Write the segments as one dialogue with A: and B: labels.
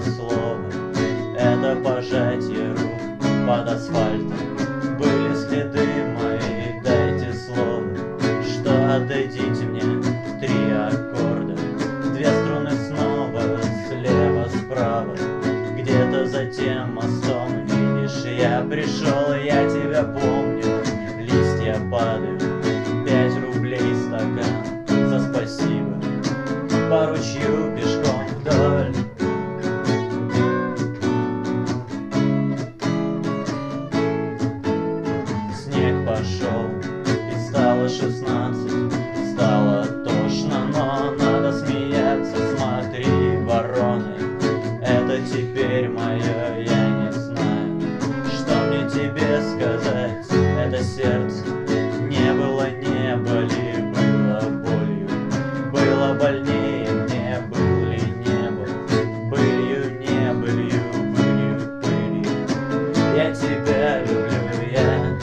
A: слово, это пожатие рук под асфальтом. Были следы мои, дайте слово, что отдадите мне 3 аккорда. 2 струны снова, слева, справа. Где-то за тем мостом, видишь, я пришел, я тебя помню. Листья падают, 5 рублей стакан, за спасибо. По ручью пешком вдоль. Снег пошел, и стало 16. Стало тошно, но надо смеяться. Смотри, вороны, это теперь мое, я не знаю, что мне тебе сказать. Это сердце не было, не боли, было болью, было больнее мне, был ли не был, былью, не былью, былью, пылью. Я тебя люблю, я.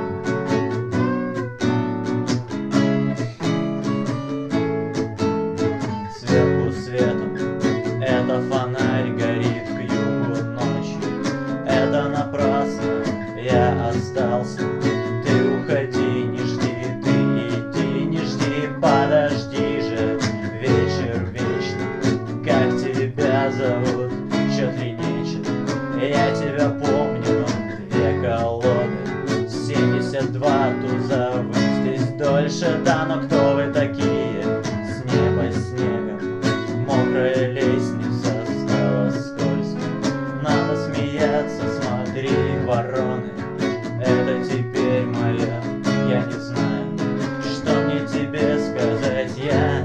A: Сверху светом, это фонарь горит к югу ночью. Это напрасно, я остался. Ты уходи, не жди, ты иди, не жди, подожди же. Вечер вечный, как тебя зовут, чё тренечет? Я тебя помню, 2 колоды, 72 туза, вы здесь дольше, да, но кто вы такие? С неба снегом, мокрая лестница, стала скользко. Надо смеяться, смотри, вороны, это теперь моя, я не знаю, что мне тебе сказать, я.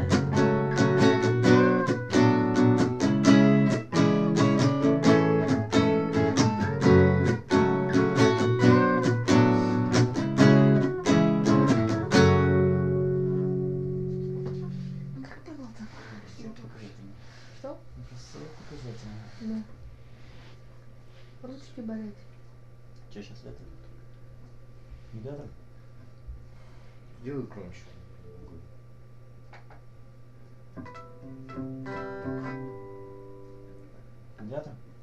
B: Как было-то? Что?
A: Показательно.
B: Да. Ручки болеть.
A: Че сейчас это? Медиатор?
C: Делай громче.
A: Медиатор?